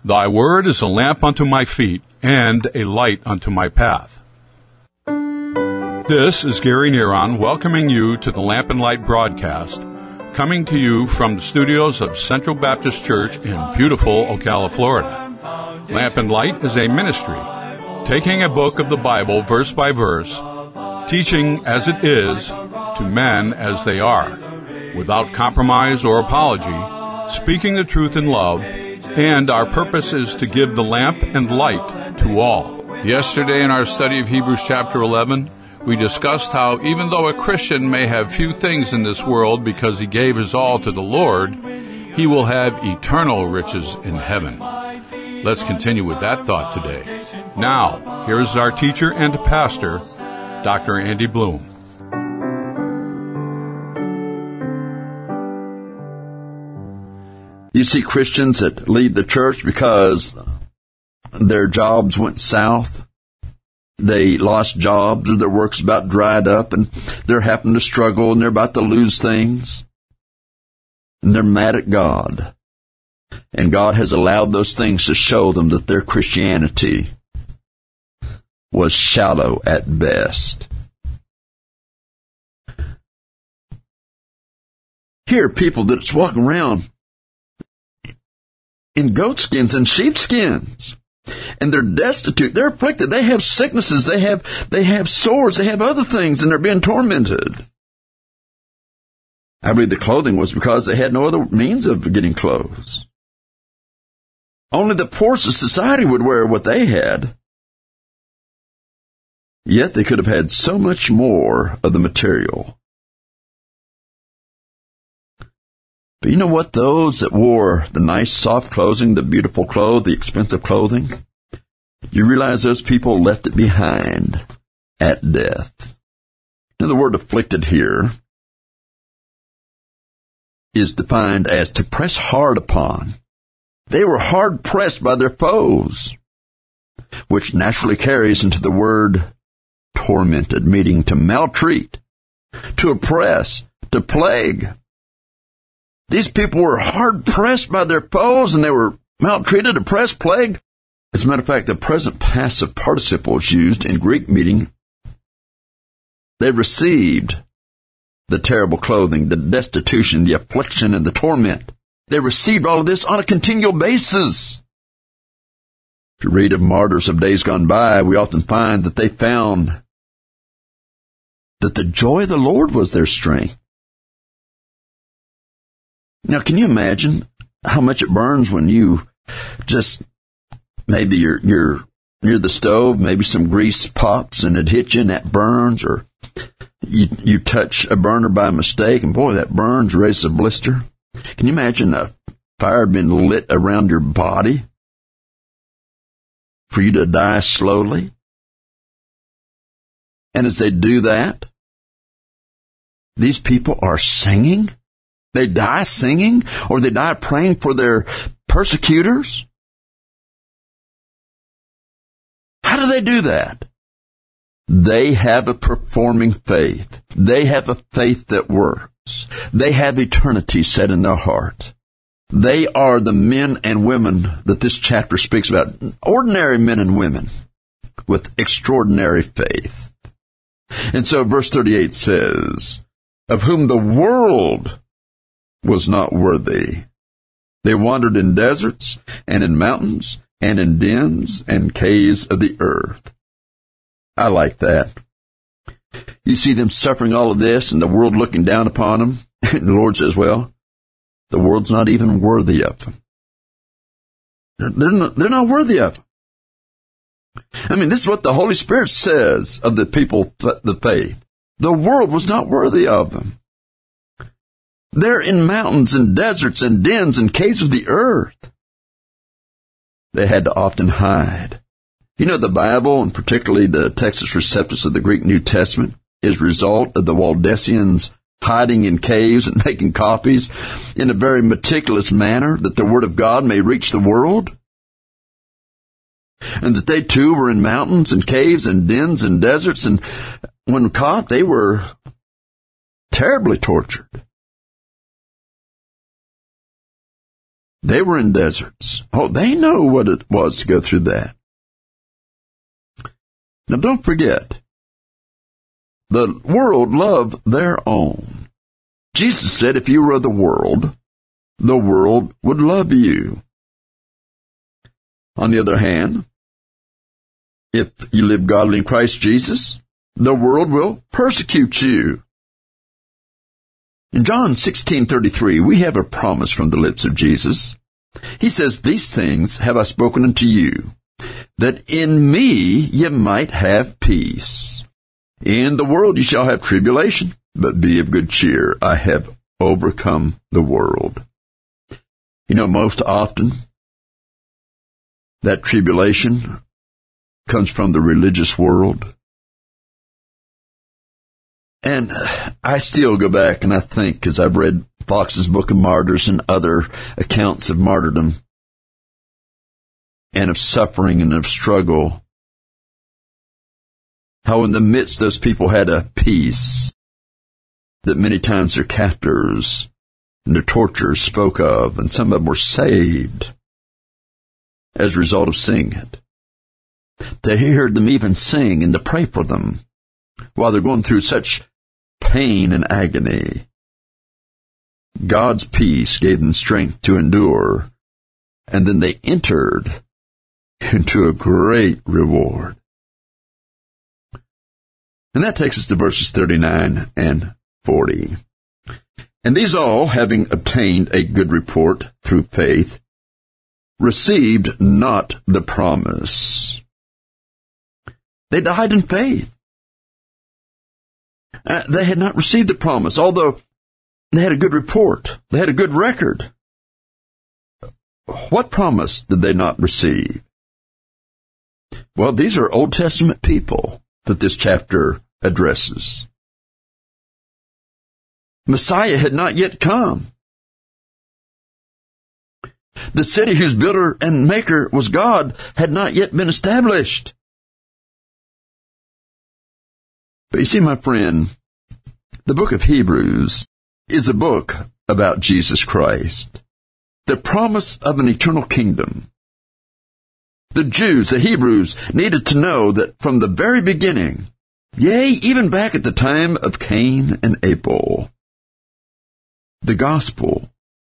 Thy word is a lamp unto my feet, and a light unto my path. This is Gary Neron welcoming you to the Lamp and Light broadcast, coming to you from the studios of Central Baptist Church in beautiful Ocala, Florida. Lamp and Light is a ministry, taking a book of the Bible verse by verse, teaching as it is to men as they are, without compromise or apology, speaking the truth in love, and our purpose is to give the lamp and light to all. Yesterday in our study of Hebrews chapter 11, we discussed how even though a Christian may have few things in this world because he gave his all to the Lord, he will have eternal riches in heaven. Let's continue with that thought today. Now, here is our teacher and pastor, Dr. Andy Bloom. You see Christians that leave the church because their jobs went south. They lost jobs or their work's about dried up and they're having to struggle and they're about to lose things. And they're mad at God. And God has allowed those things to show them that their Christianity was shallow at best. Here are people that's walking around in goat skins and sheep skins. And they're destitute. They're afflicted. They have sicknesses. They have sores. They have other things, and they're being tormented. I believe the clothing was because they had no other means of getting clothes. Only the poorest of society would wear what they had. Yet they could have had so much more of the material. But you know what? Those that wore the nice soft clothing, the beautiful clothes, the expensive clothing, you realize those people left it behind at death. Now the word afflicted here is defined as to press hard upon. They were hard pressed by their foes, which naturally carries into the word tormented, meaning to maltreat, to oppress, to plague. These people were hard-pressed by their foes, and they were maltreated, oppressed, plagued. As a matter of fact, the present passive participle is used in Greek meaning. They received the terrible clothing, the destitution, the affliction, and the torment. They received all of this on a continual basis. If you read of martyrs of days gone by, we often find that they found that the joy of the Lord was their strength. Now, can you imagine how much it burns when you just, maybe you're near the stove, maybe some grease pops and it hits you and that burns, or you touch a burner by mistake and boy, that burns, raises a blister. Can you imagine a fire being lit around your body for you to die slowly? And as they do that, these people are singing. They die singing, or they die praying for their persecutors. How do they do that? They have a performing faith. They have a faith that works. They have eternity set in their heart. They are the men and women that this chapter speaks about. Ordinary men and women with extraordinary faith. And so verse 38 says, of whom the world was not worthy. They wandered in deserts and in mountains and in dens and caves of the earth. I like that. You see them suffering all of this and the world looking down upon them. And the Lord says, well, the world's not even worthy of them. They're not worthy of them. I mean, this is what the Holy Spirit says of the people, the faith. The world was not worthy of them. They're in mountains and deserts and dens and caves of the earth. They had to often hide. You know, the Bible, and particularly the Textus Receptus of the Greek New Testament, is a result of the Waldensians hiding in caves and making copies in a very meticulous manner that the Word of God may reach the world. And that they too were in mountains and caves and dens and deserts, and when caught, they were terribly tortured. They were in deserts. Oh, they know what it was to go through that. Now, don't forget, the world loved their own. Jesus said if you were of the world would love you. On the other hand, if you live godly in Christ Jesus, the world will persecute you. In John 16:33, we have a promise from the lips of Jesus. He says, "These things have I spoken unto you, that in me ye might have peace. In the world ye shall have tribulation, but be of good cheer. I have overcome the world." You know, most often, that tribulation comes from the religious world. And I still go back and I think, because I've read Fox's Book of Martyrs and other accounts of martyrdom and of suffering and of struggle, how in the midst those people had a peace that many times their captors and their torturers spoke of, and some of them were saved as a result of seeing it. They heard them even sing and to pray for them while they're going through such pain and agony. God's peace gave them strength to endure, and then they entered into a great reward. And that takes us to verses 39 and 40. "And these all, having obtained a good report through faith, received not the promise." They died in faith. They had not received the promise, although they had a good report. They had a good record. What promise did they not receive? Well, these are Old Testament people that this chapter addresses. Messiah had not yet come. The city whose builder and maker was God had not yet been established. But you see, my friend, the book of Hebrews is a book about Jesus Christ, the promise of an eternal kingdom. The Jews, the Hebrews, needed to know that from the very beginning, yea, even back at the time of Cain and Abel, the gospel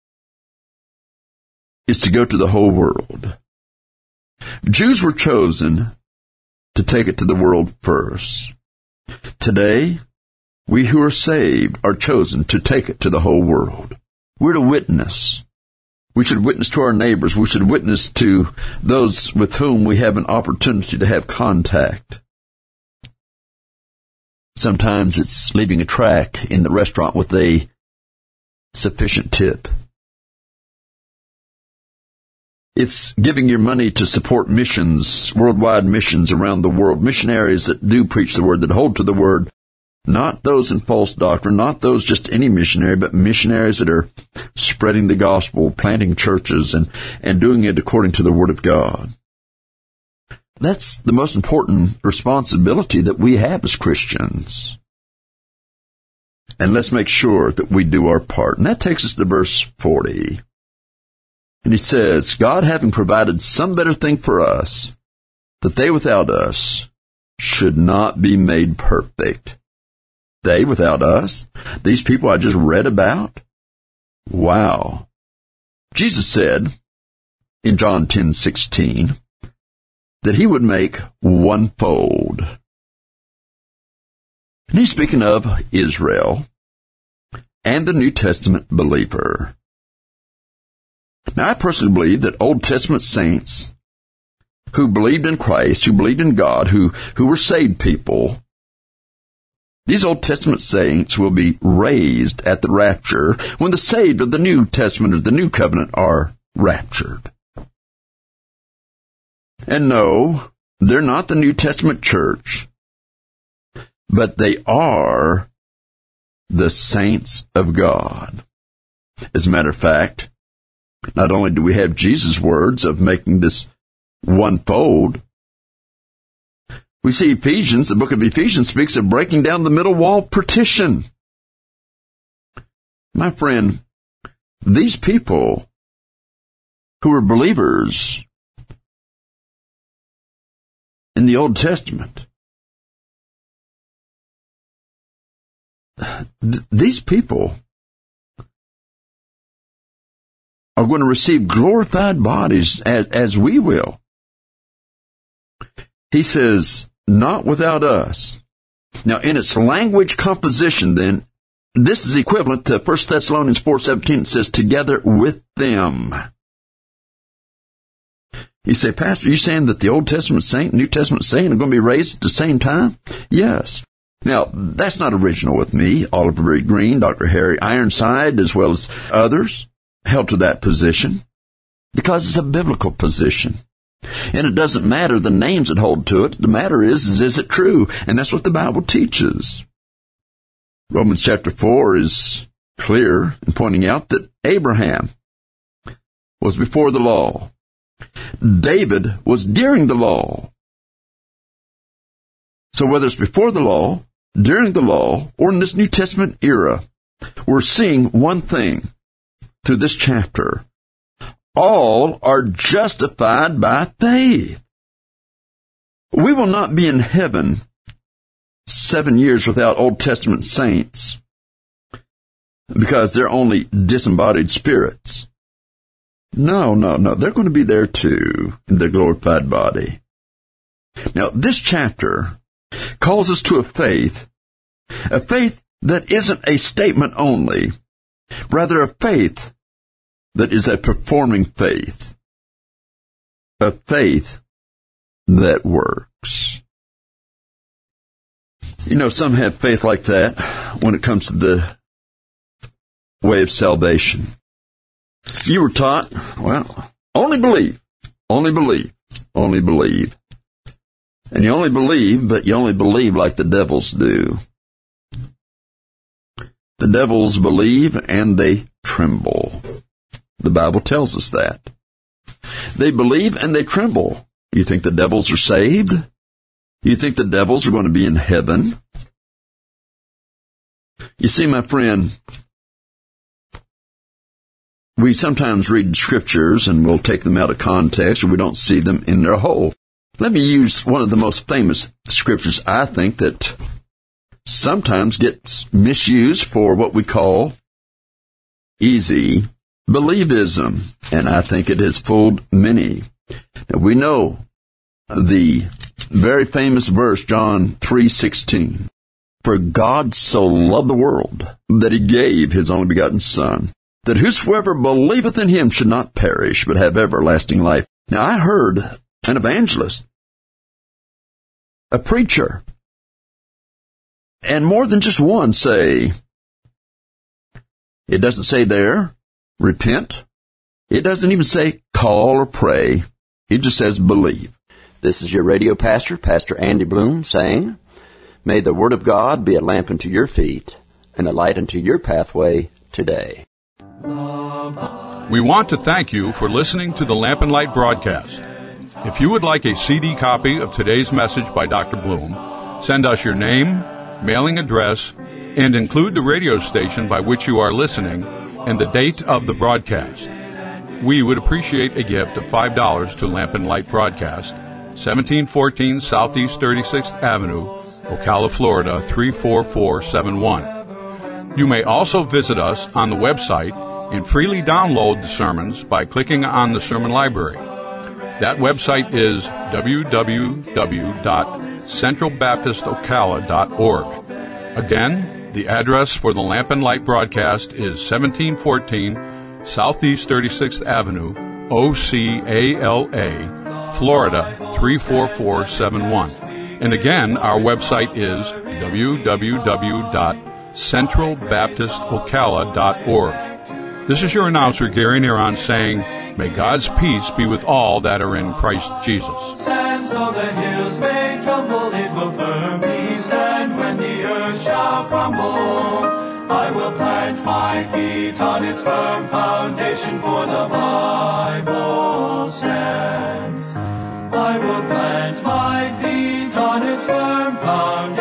is to go to the whole world. Jews were chosen to take it to the world first. Today, we who are saved are chosen to take it to the whole world. We're to witness. We should witness to our neighbors. We should witness to those with whom we have an opportunity to have contact. Sometimes it's leaving a tract in the restaurant with a sufficient tip. It's giving your money to support missions, worldwide missions around the world, missionaries that do preach the word, that hold to the word, not those in false doctrine, not those just any missionary, but missionaries that are spreading the gospel, planting churches, and doing it according to the word of God. That's the most important responsibility that we have as Christians. And let's make sure that we do our part. And that takes us to verse 40. And he says, "God having provided some better thing for us, that they without us should not be made perfect." They without us? These people I just read about? Wow. Jesus said in John 10:16 that he would make one fold. And he's speaking of Israel and the New Testament believer. Now, I personally believe that Old Testament saints who believed in Christ, who believed in God, who were saved people, these Old Testament saints will be raised at the rapture when the saved of the New Testament or the New Covenant are raptured. And no, they're not the New Testament church, but they are the saints of God. As a matter of fact, not only do we have Jesus' words of making this one fold, we see Ephesians, the book of Ephesians speaks of breaking down the middle wall partition. My friend, these people who were believers in the Old Testament. These people are going to receive glorified bodies as we will. He says, not without us. Now, in its language composition, then, this is equivalent to 1 Thessalonians 4:17. It says, together with them. You say, Pastor, are you saying that the Old Testament saint and New Testament saint are going to be raised at the same time? Yes. Now, that's not original with me. Oliver Berry Green, Dr. Harry Ironside, as well as others, held to that position because it's a biblical position. And it doesn't matter the names that hold to it. The matter is it true? And that's what the Bible teaches. Romans chapter 4 is clear in pointing out that Abraham was before the law. David was during the law. So whether it's before the law, during the law, or in this New Testament era, we're seeing one thing through this chapter. All are justified by faith. We will not be in heaven 7 years without Old Testament saints because they're only disembodied spirits. No. They're going to be there too in their glorified body. Now, this chapter calls us to a faith that isn't a statement only, rather a faith that is a performing faith, a faith that works. You know, some have faith like that when it comes to the way of salvation. You were taught, well, only believe. And you only believe, but you only believe like the devils do. The devils believe and they tremble. The Bible tells us that. They believe and they tremble. You think the devils are saved? You think the devils are going to be in heaven? You see, my friend, we sometimes read scriptures and we'll take them out of context or we don't see them in their whole. Let me use one of the most famous scriptures, I think, that sometimes gets misused for what we call easy believism, and I think it has fooled many. Now, we know the very famous verse, John 3:16. For God so loved the world that he gave his only begotten Son, that whosoever believeth in him should not perish, but have everlasting life. Now, I heard an evangelist, a preacher, and more than just one say, it doesn't say there, repent. It doesn't even say call or pray. It just says believe. This is your radio pastor, Pastor Andy Bloom, saying, may the Word of God be a lamp unto your feet and a light unto your pathway today. We want to thank you for listening to the Lamp and Light broadcast. If you would like a CD copy of today's message by Dr. Bloom, send us your name, mailing address, and include the radio station by which you are listening and the date of the broadcast. We would appreciate a gift of $5 to Lamp and Light Broadcast, 1714 Southeast 36th Avenue, Ocala, Florida 34471. You may also visit us on the website and freely download the sermons by clicking on the sermon library. That website is www.centralbaptistocala.org. Again, the address for the Lamp and Light broadcast is 1714 Southeast 36th Avenue, Ocala, Florida 34471. And again, our website is www.centralbaptistocala.org. This is your announcer, Gary Neron, saying, may God's peace be with all that are in Christ Jesus. Stands though the hills may tumble, it will firmly stand when the earth shall crumble. I will plant my feet on its firm foundation, for the Bible stands. I will plant my feet on its firm foundation.